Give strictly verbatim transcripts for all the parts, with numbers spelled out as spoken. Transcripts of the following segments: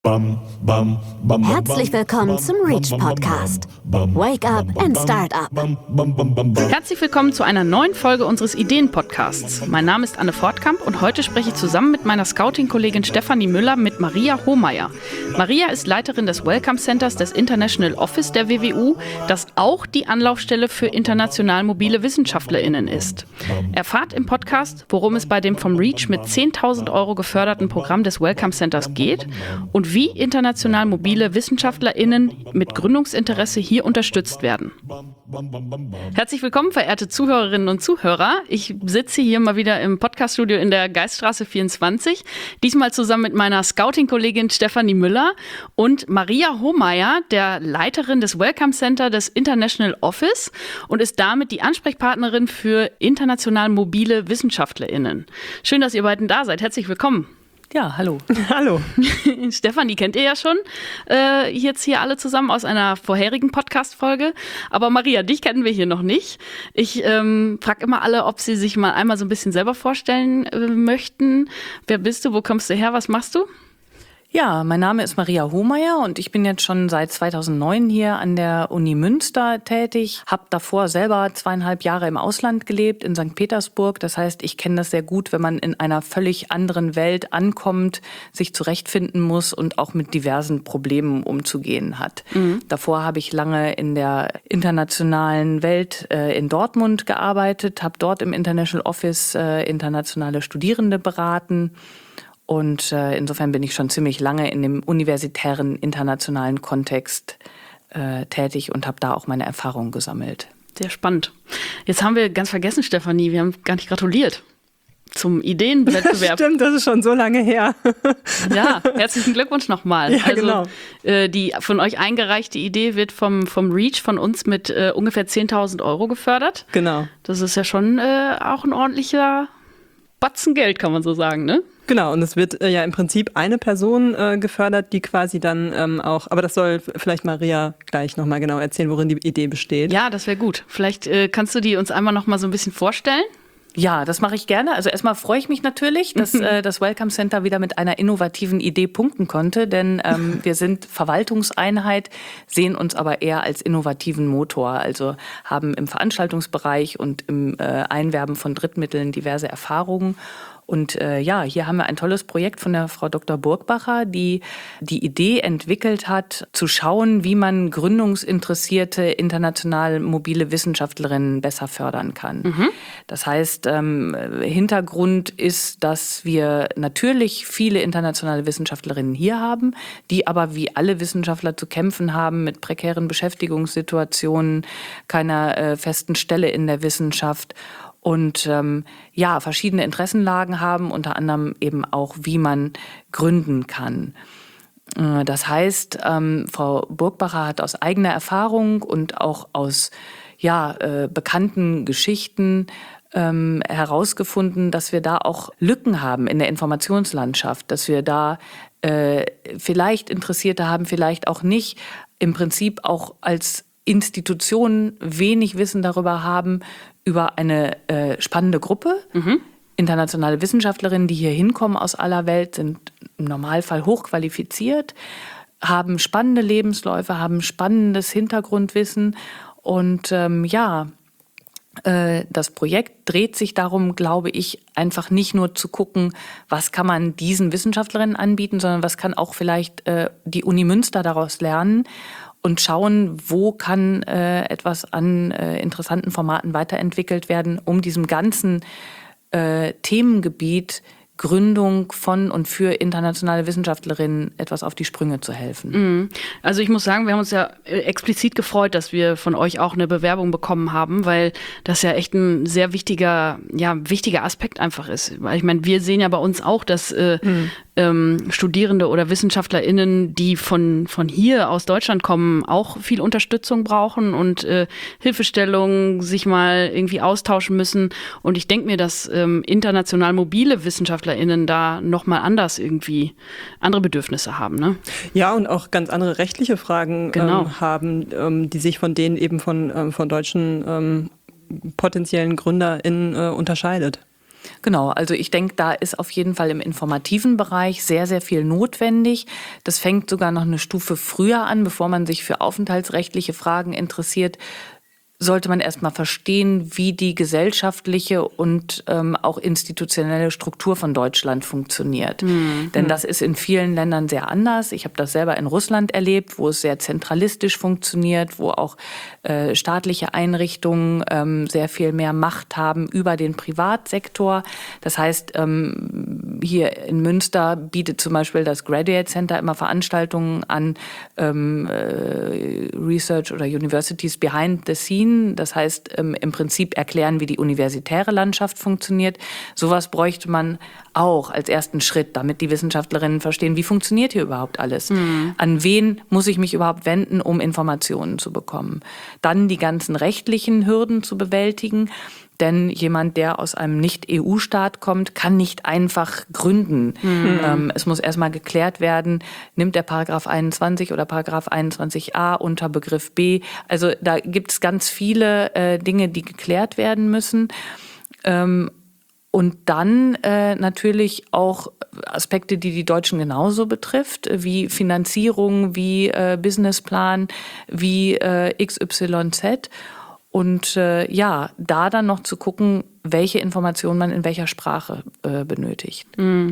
Herzlich willkommen zum Reach Podcast. Wake up and start up. Herzlich willkommen zu einer neuen Folge unseres Ideen-Podcasts. Mein Name ist Anne Fortkamp und heute spreche ich zusammen mit meiner Scouting-Kollegin Stefanie Müller mit Maria Hohmeier. Maria ist Leiterin des Welcome Centers des International Office der W W U, das auch die Anlaufstelle für international mobile WissenschaftlerInnen ist. Erfahrt im Podcast, worum es bei dem vom Reach mit zehntausend Euro geförderten Programm des Welcome Centers geht und wie international mobile WissenschaftlerInnen mit Gründungsinteresse hier unterstützt werden. Herzlich willkommen, verehrte Zuhörerinnen und Zuhörer. Ich sitze hier mal wieder im Podcaststudio in der Geiststraße vierundzwanzig, diesmal zusammen mit meiner Scouting-Kollegin Stefanie Müller und Maria Hohmeier, der Leiterin des Welcome Center des International Office und ist damit die Ansprechpartnerin für international mobile WissenschaftlerInnen. Schön, dass ihr beiden da seid. Herzlich willkommen. Ja, hallo. Hallo. Stefanie kennt ihr ja schon, äh, jetzt hier alle zusammen aus einer vorherigen Podcast-Folge. Aber Maria, dich kennen wir hier noch nicht. Ich ähm, frage immer alle, ob sie sich mal einmal so ein bisschen selber vorstellen äh, möchten. Wer bist du, wo kommst du her, was machst du? Ja, mein Name ist Maria Hohmeier und ich bin jetzt schon seit zweitausendneun hier an der Uni Münster tätig. Hab davor selber zweieinhalb Jahre im Ausland gelebt, in Sankt Petersburg. Das heißt, ich kenne das sehr gut, wenn man in einer völlig anderen Welt ankommt, sich zurechtfinden muss und auch mit diversen Problemen umzugehen hat. Mhm. Davor habe ich lange in der internationalen Welt äh, in Dortmund gearbeitet, habe dort im International Office äh, internationale Studierende beraten. Und äh, insofern bin ich schon ziemlich lange in dem universitären, internationalen Kontext äh, tätig und habe da auch meine Erfahrungen gesammelt. Sehr spannend. Jetzt haben wir ganz vergessen, Stefanie, wir haben gar nicht gratuliert zum Ideenwettbewerb. Stimmt, das ist schon so lange her. Ja, herzlichen Glückwunsch nochmal. Ja, also, genau. äh, die von euch eingereichte Idee wird vom, vom Reach, von uns mit äh, ungefähr zehntausend Euro gefördert. Genau. Das ist ja schon äh, auch ein ordentlicher Batzen Geld, kann man so sagen, ne? Genau, und es wird äh, ja im Prinzip eine Person äh, gefördert, die quasi dann ähm, auch, aber das soll vielleicht Maria gleich nochmal genau erzählen, worin die Idee besteht. Ja, das wäre gut. Vielleicht äh, kannst du die uns einmal nochmal so ein bisschen vorstellen? Ja, das mache ich gerne. Also erstmal freue ich mich natürlich, dass äh, das Welcome Center wieder mit einer innovativen Idee punkten konnte, denn ähm, wir sind Verwaltungseinheit, sehen uns aber eher als innovativen Motor, also haben im Veranstaltungsbereich und im äh, Einwerben von Drittmitteln diverse Erfahrungen. Und äh, ja, hier haben wir ein tolles Projekt von der Frau Doktor Burgbacher, die die Idee entwickelt hat, zu schauen, wie man gründungsinteressierte, international mobile Wissenschaftlerinnen besser fördern kann. Mhm. Das heißt, ähm, Hintergrund ist, dass wir natürlich viele internationale Wissenschaftlerinnen hier haben, die aber wie alle Wissenschaftler zu kämpfen haben mit prekären Beschäftigungssituationen, keiner äh, festen Stelle in der Wissenschaft. Und ähm, ja, verschiedene Interessenlagen haben, unter anderem eben auch, wie man gründen kann. Äh, das heißt, ähm, Frau Burgbacher hat aus eigener Erfahrung und auch aus ja, äh, bekannten Geschichten ähm, herausgefunden, dass wir da auch Lücken haben in der Informationslandschaft, dass wir da äh, vielleicht Interessierte haben, vielleicht auch nicht, im Prinzip auch als Institutionen wenig Wissen darüber haben, über eine äh, spannende Gruppe. Mhm. Internationale Wissenschaftlerinnen, die hier hinkommen aus aller Welt, sind im Normalfall hochqualifiziert, haben spannende Lebensläufe, haben spannendes Hintergrundwissen. Und ähm, ja, äh, das Projekt dreht sich darum, glaube ich, einfach nicht nur zu gucken, was kann man diesen Wissenschaftlerinnen anbieten, sondern was kann auch vielleicht äh, die Uni Münster daraus lernen. Und schauen, wo kann äh, etwas an äh, interessanten Formaten weiterentwickelt werden, um diesem ganzen äh, Themengebiet Gründung von und für internationale Wissenschaftlerinnen etwas auf die Sprünge zu helfen. Also ich muss sagen, wir haben uns ja explizit gefreut, dass wir von euch auch eine Bewerbung bekommen haben, weil das ja echt ein sehr wichtiger, ja, wichtiger Aspekt einfach ist. Weil ich meine, wir sehen ja bei uns auch, dass äh, mhm. ähm, Studierende oder WissenschaftlerInnen, die von, von hier aus Deutschland kommen, auch viel Unterstützung brauchen und äh, Hilfestellung, sich mal irgendwie austauschen müssen. Und ich denke mir, dass ähm, international mobile WissenschaftlerInnen da nochmal anders irgendwie andere Bedürfnisse haben, ne? Ja, und auch ganz andere rechtliche Fragen genau. ähm, haben, ähm, die sich von denen eben von, ähm, von deutschen ähm, potenziellen GründerInnen äh, unterscheidet. Genau, also ich denke, da ist auf jeden Fall im informativen Bereich sehr, sehr viel notwendig. Das fängt sogar noch eine Stufe früher an, bevor man sich für aufenthaltsrechtliche Fragen interessiert. Sollte man erstmal verstehen, wie die gesellschaftliche und ähm, auch institutionelle Struktur von Deutschland funktioniert. Mhm. Denn das ist in vielen Ländern sehr anders. Ich habe das selber in Russland erlebt, wo es sehr zentralistisch funktioniert, wo auch äh, staatliche Einrichtungen ähm, sehr viel mehr Macht haben über den Privatsektor. Das heißt, ähm, hier in Münster bietet zum Beispiel das Graduate Center immer Veranstaltungen an, ähm, äh, Research oder Universities Behind the Scenes. Das heißt, im Prinzip erklären, wie die universitäre Landschaft funktioniert. Sowas bräuchte man auch als ersten Schritt, damit die Wissenschaftlerinnen verstehen, wie funktioniert hier überhaupt alles? Mhm. An wen muss ich mich überhaupt wenden, um Informationen zu bekommen? Dann die ganzen rechtlichen Hürden zu bewältigen. Denn jemand, der aus einem Nicht-E U-Staat kommt, kann nicht einfach gründen. Mhm. Ähm, es muss erstmal geklärt werden, nimmt er Paragraph einundzwanzig oder Paragraph einundzwanzig a unter Begriff B. Also da gibt es ganz viele äh, Dinge, die geklärt werden müssen. Ähm, Und dann äh, natürlich auch Aspekte, die die Deutschen genauso betrifft, wie Finanzierung, wie äh, Businessplan, wie äh, X Y Z. Und äh, ja, da dann noch zu gucken, welche Informationen man in welcher Sprache äh, benötigt.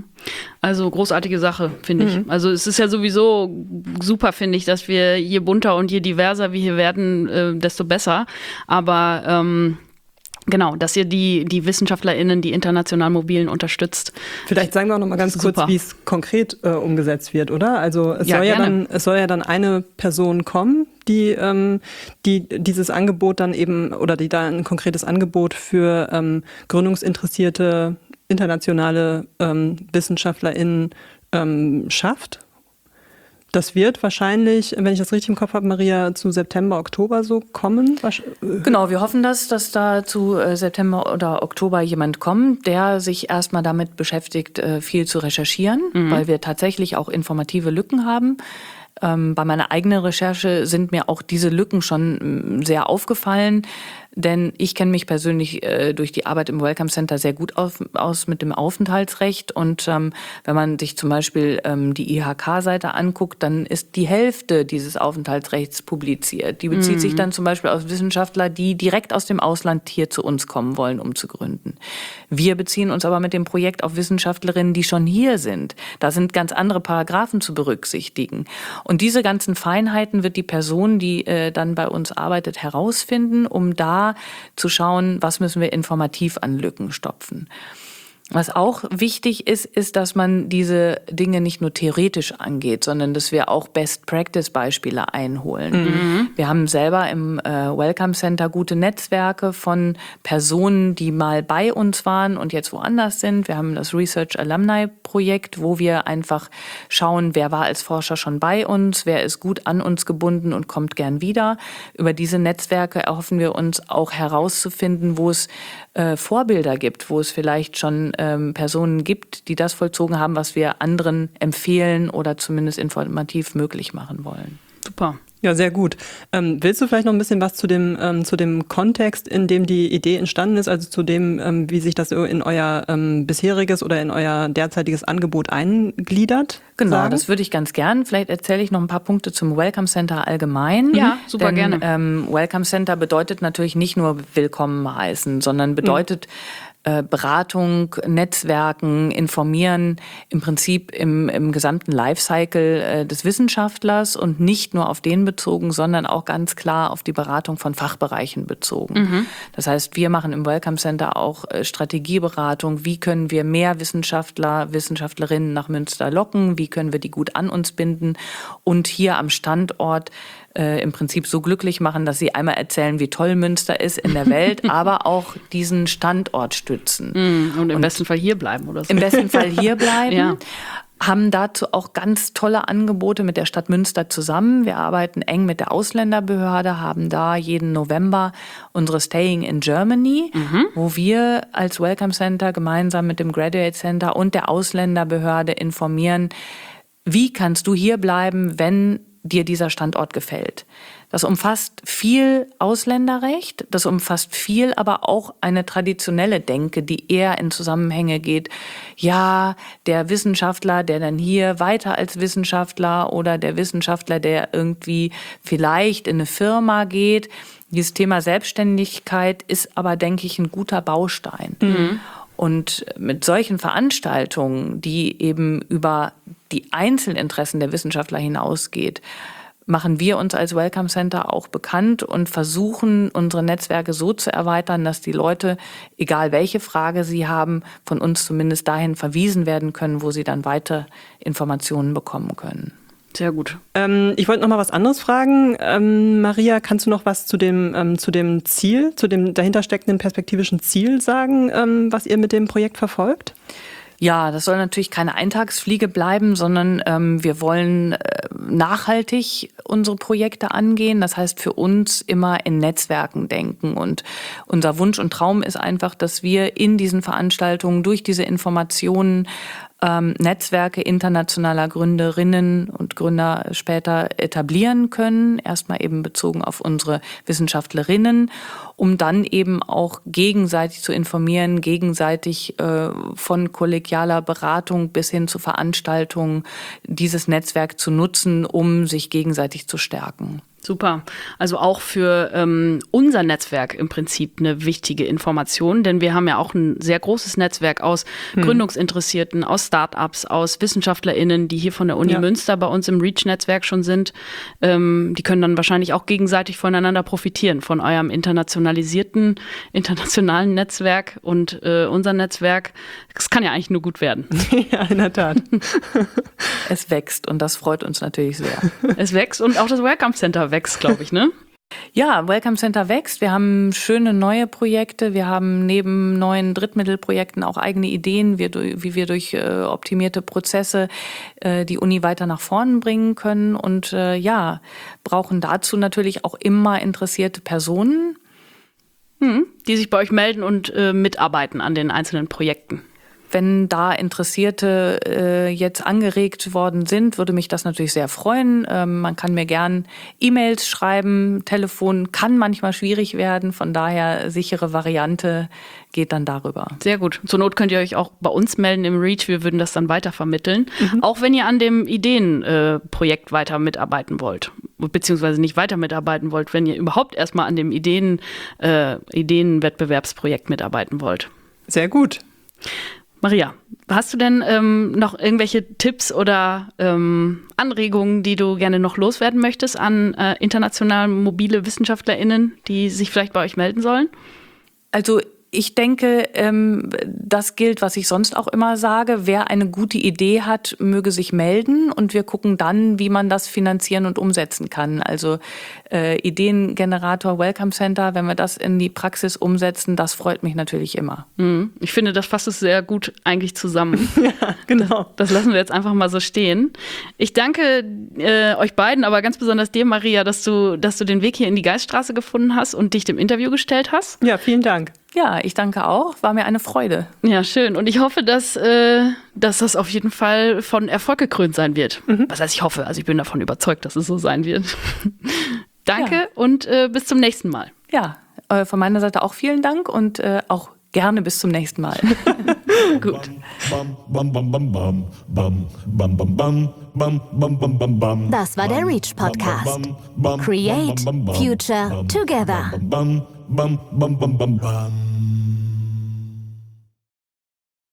Also großartige Sache, finde ich. Mhm. Also es ist ja sowieso super, finde ich, dass wir je bunter und je diverser wir hier werden, äh, desto besser. Aber ähm genau, dass ihr die, die WissenschaftlerInnen, die international Mobilen unterstützt. Vielleicht sagen wir auch noch mal ganz kurz, super, wie es konkret äh, umgesetzt wird, oder? Also es, ja, soll ja dann, es soll ja dann eine Person kommen, die, ähm, die dieses Angebot dann eben, oder die da ein konkretes Angebot für ähm, gründungsinteressierte internationale ähm, WissenschaftlerInnen ähm, schafft. Das wird wahrscheinlich, wenn ich das richtig im Kopf habe, Maria, zu September, Oktober so kommen? Genau, wir hoffen, dass, dass da zu September oder Oktober jemand kommt, der sich erstmal damit beschäftigt, viel zu recherchieren, mhm. weil wir tatsächlich auch informative Lücken haben. Ähm, bei meiner eigenen Recherche sind mir auch diese Lücken schon sehr aufgefallen, denn ich kenne mich persönlich äh, durch die Arbeit im Welcome Center sehr gut auf, aus mit dem Aufenthaltsrecht. Und ähm, wenn man sich zum Beispiel ähm, die I H K-Seite anguckt, dann ist die Hälfte dieses Aufenthaltsrechts publiziert. Die bezieht mhm. sich dann zum Beispiel auf Wissenschaftler, die direkt aus dem Ausland hier zu uns kommen wollen, um zu gründen. Wir beziehen uns aber mit dem Projekt auf Wissenschaftlerinnen, die schon hier sind. Da sind ganz andere Paragraphen zu berücksichtigen. Und diese ganzen Feinheiten wird die Person, die äh, dann bei uns arbeitet, herausfinden, um da zu schauen, was müssen wir informativ an Lücken stopfen. Was auch wichtig ist, ist, dass man diese Dinge nicht nur theoretisch angeht, sondern dass wir auch Best-Practice-Beispiele einholen. Mhm. Wir haben selber im äh, Welcome Center gute Netzwerke von Personen, die mal bei uns waren und jetzt woanders sind. Wir haben das Research Alumni Projekt, wo wir einfach schauen, wer war als Forscher schon bei uns, wer ist gut an uns gebunden und kommt gern wieder. Über diese Netzwerke erhoffen wir uns auch herauszufinden, wo es äh, Vorbilder gibt, wo es vielleicht schon ähm, Personen gibt, die das vollzogen haben, was wir anderen empfehlen oder zumindest informativ möglich machen wollen. Super. Ja, sehr gut. Ähm, willst du vielleicht noch ein bisschen was zu dem, ähm, zu dem Kontext, in dem die Idee entstanden ist, also zu dem, ähm, wie sich das in euer ähm, bisheriges oder in euer derzeitiges Angebot eingliedert? Genau, sagen? Das würde ich ganz gern. Vielleicht erzähle ich noch ein paar Punkte zum Welcome Center allgemein. Ja, super Denn, gerne. Ähm, Welcome Center bedeutet natürlich nicht nur willkommen heißen, sondern bedeutet mhm. Beratung, Netzwerken, informieren im Prinzip im, im gesamten Lifecycle äh, des Wissenschaftlers und nicht nur auf den bezogen, sondern auch ganz klar auf die Beratung von Fachbereichen bezogen. Mhm. Das heißt, wir machen im Welcome Center auch äh, Strategieberatung. Wie können wir mehr Wissenschaftler, Wissenschaftlerinnen nach Münster locken? Wie können wir die gut an uns binden? Und hier am Standort Äh, im Prinzip so glücklich machen, dass sie einmal erzählen, wie toll Münster ist in der Welt, aber auch diesen Standort stützen. Mm, und im und besten Fall hier bleiben oder so. Im besten Fall hier bleiben. Ja. Haben dazu auch ganz tolle Angebote mit der Stadt Münster zusammen. Wir arbeiten eng mit der Ausländerbehörde, haben da jeden November unsere Staying in Germany, mhm. wo wir als Welcome Center gemeinsam mit dem Graduate Center und der Ausländerbehörde informieren, wie kannst du hier bleiben, wenn dir dieser Standort gefällt. Das umfasst viel Ausländerrecht, das umfasst viel, aber auch eine traditionelle Denke, die eher in Zusammenhänge geht. Ja, der Wissenschaftler, der dann hier weiter als Wissenschaftler oder der Wissenschaftler, der irgendwie vielleicht in eine Firma geht. Dieses Thema Selbstständigkeit ist aber, denke ich, ein guter Baustein. Mhm. Und mit solchen Veranstaltungen, die eben über die Einzelinteressen der Wissenschaftler hinausgeht, machen wir uns als Welcome Center auch bekannt und versuchen, unsere Netzwerke so zu erweitern, dass die Leute, egal welche Frage sie haben, von uns zumindest dahin verwiesen werden können, wo sie dann weiter Informationen bekommen können. Sehr gut. Ähm, ich wollte noch mal was anderes fragen. Ähm, Maria, kannst du noch was zu dem, ähm, zu dem Ziel, zu dem dahinter steckenden perspektivischen Ziel sagen, ähm, was ihr mit dem Projekt verfolgt? Ja, das soll natürlich keine Eintagsfliege bleiben, sondern ähm, wir wollen äh, nachhaltig unsere Projekte angehen. Das heißt, für uns immer in Netzwerken denken. Und unser Wunsch und Traum ist einfach, dass wir in diesen Veranstaltungen durch diese Informationen ähm, Netzwerke internationaler Gründerinnen und Gründer später etablieren können. Erstmal eben bezogen auf unsere Wissenschaftlerinnen, um dann eben auch gegenseitig zu informieren, gegenseitig äh, von kollegialer Beratung bis hin zu Veranstaltungen dieses Netzwerk zu nutzen, um sich gegenseitig zu stärken. Super. Also auch für ähm, unser Netzwerk im Prinzip eine wichtige Information, denn wir haben ja auch ein sehr großes Netzwerk aus hm. Gründungsinteressierten, aus Startups, aus WissenschaftlerInnen, die hier von der Uni ja. Münster bei uns im REACH-Netzwerk schon sind. Ähm, die können dann wahrscheinlich auch gegenseitig voneinander profitieren, von eurem internationalisierten, internationalen Netzwerk und äh, unser Netzwerk. Das kann ja eigentlich nur gut werden. Ja, in der Tat. Es wächst und das freut uns natürlich sehr. Es wächst und auch das Welcome Center wächst, glaube ich, ne? Ja, Welcome Center wächst. Wir haben schöne neue Projekte. Wir haben neben neuen Drittmittelprojekten auch eigene Ideen, wie, wie wir durch äh, optimierte Prozesse äh, die Uni weiter nach vorn bringen können. Und äh, ja, brauchen dazu natürlich auch immer interessierte Personen. Hm, die sich bei euch melden und äh, mitarbeiten an den einzelnen Projekten. Wenn da Interessierte äh, jetzt angeregt worden sind, würde mich das natürlich sehr freuen. Ähm, man kann mir gern E-Mails schreiben, Telefon kann manchmal schwierig werden, von daher sichere Variante geht dann darüber. Sehr gut. Zur Not könnt ihr euch auch bei uns melden im REACH, wir würden das dann weitervermitteln. Mhm. Auch wenn ihr an dem Ideenprojekt äh, weiter mitarbeiten wollt, beziehungsweise nicht weiter mitarbeiten wollt, wenn ihr überhaupt erstmal an dem Ideen, äh, Ideenwettbewerbsprojekt mitarbeiten wollt. Sehr gut. Maria, hast du denn ähm, noch irgendwelche Tipps oder ähm, Anregungen, die du gerne noch loswerden möchtest an äh, international mobile WissenschaftlerInnen, die sich vielleicht bei euch melden sollen? Also ich denke, ähm, das gilt, was ich sonst auch immer sage. Wer eine gute Idee hat, möge sich melden und wir gucken dann, wie man das finanzieren und umsetzen kann. Also äh, Ideengenerator Welcome Center, wenn wir das in die Praxis umsetzen, das freut mich natürlich immer. Mhm. Ich finde, das fasst es sehr gut eigentlich zusammen. Ja, genau. Das, das lassen wir jetzt einfach mal so stehen. Ich danke äh, euch beiden, aber ganz besonders dir, Maria, dass du, dass du den Weg hier in die Geiststraße gefunden hast und dich dem Interview gestellt hast. Ja, vielen Dank. Ja, ich danke auch. War mir eine Freude. Ja, schön. Und ich hoffe, dass, äh, dass das auf jeden Fall von Erfolg gekrönt sein wird. Mhm. Was heißt, ich hoffe. Also ich bin davon überzeugt, dass es so sein wird. Danke ja. und äh, bis zum nächsten Mal. Ja, äh, von meiner Seite auch vielen Dank und äh, auch gerne bis zum nächsten Mal. Gut. Das war der REACH Podcast. Create Future Together. Bum, bum, bum, bum, bum.